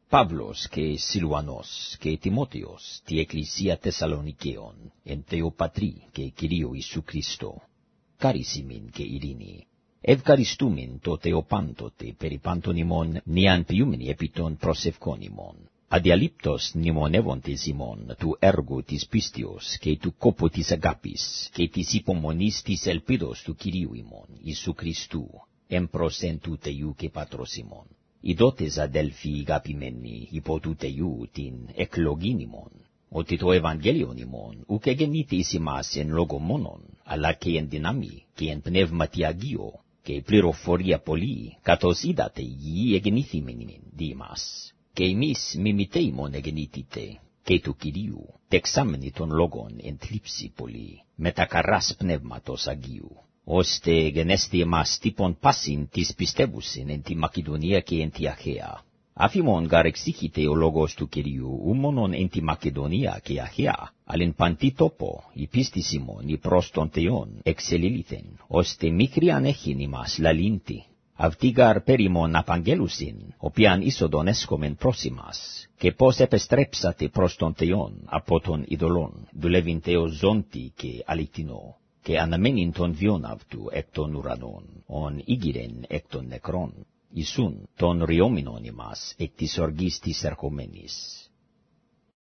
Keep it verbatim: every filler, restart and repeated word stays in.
Pavlos και Σιλουανός και Τιμότεος τη Εκκλησία Θεσσαλονικαίων, εν Θεό Πατρί και Κυρίω Ιησού Χριστό, κάρισμην και ειρήνη. Ευχαριστούμην το Θεό πάντοτε περί πάντων ημών, νιαν ποιούμενοι επί των προσευχών ημών. Αδιαλείπτως μνημονεύοντες ημών του έργου της πίστεως και του κόπου της αγάπης και της υπομονής της ελπίδος του Κυρίου ημών, Ιησού Χριστού, εμπρός εν του Θεού και Πατρός ημών. Ιδότες αδέλφοι αγαπημένοι υπό του Θεού την εκλογήν ημών, ότι το Ευαγγέλιον ημών ουκ εγεννήθη εις ημάς εν λόγω μόνον, αλλά και εν δυνάμει και εν πνεύματι Αγίο, και πληροφορία πολλή, καθώς είδατε γη εγεννήθημεν δι' ημάς. Και εμείς μιμητέιμον εγεννήθητε, και του Κυρίου, τεξάμενοι των λόγων εν θλίψη πολύ, με τα καράς πνεύματος Αγίου, ώστε γενέστη εμάς τύπον πάσιν της πιστεύουσιν εν τη Μακεδονία και εν τη Αχαία. Αφήμον γαρ εξήχητε ο λόγος του Κυρίου, ου μόνον εν τη Μακεδονία και Αχαία, αλλά εν παντή τόπο, η πίστης ημών, η προς τον Θεόν, εξελίληθεν, ώστε μικριαν έχειν ημάς λαλήντη. Αυτοί γαρ περίμον απαγγέλουσιν, οποίαν είσοδον έσχομεν προς ημάς, και πώς επεστρέψατε προς τον Θεόν από τον ειδωλόν, δουλεύειν Θεός ζώντη και αληθινό, και αναμένειν τον βιόν αυτού εκ των ουρανών, ον ήγηρεν εκ των νεκρών, Ιησούν τον ριόμινον ημάς εκ της οργής της ερχομένης.